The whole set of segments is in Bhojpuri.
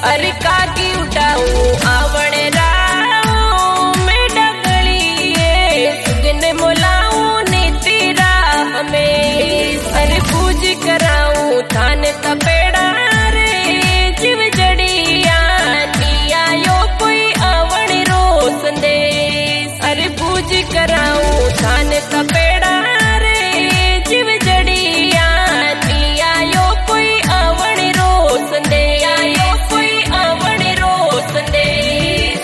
अरे काकी उठाऊं आवण राऊं मैं डगलिए सुगन मोलाऊं नीति राह में। अरे पूज कराऊं थान तपेड़ा रे जीव जड़िया निया यो कोई आवण रो संदेश। अरे पूज कराऊं थान तपेड़ा रे जीव जड़िया निया यो कोई आवण रो संदेश। यो कोई आवण रो संदेश।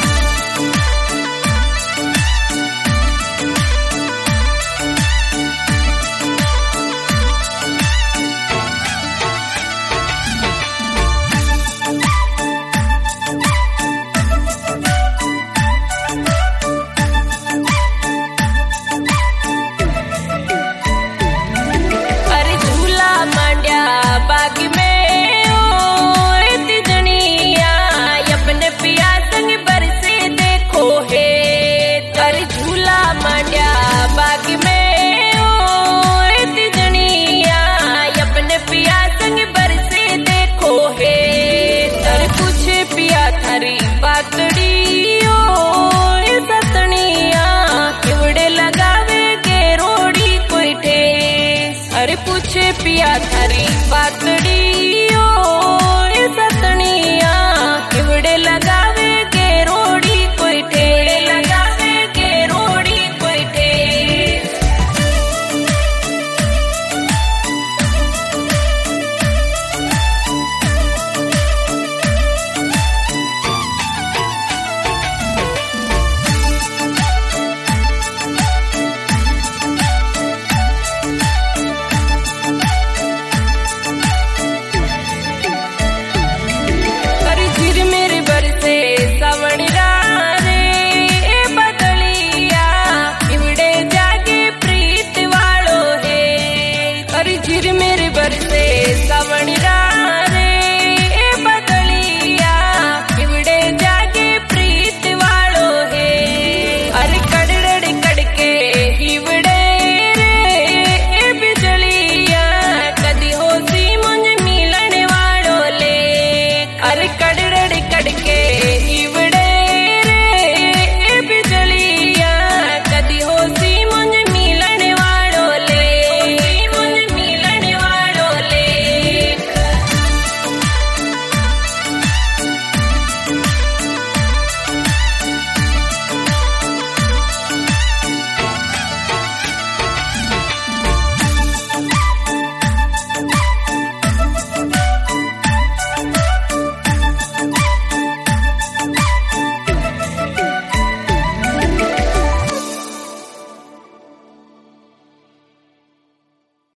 अरे झूला मांड्या बाग में ओ इतनी दुनिया अपने पिया संग बरसे देखो है। अरे झूला मांड्या बाग में ओ इतनी दुनिया अपने पिया संग बरसे देखो है। अरे पूछे पिया थारी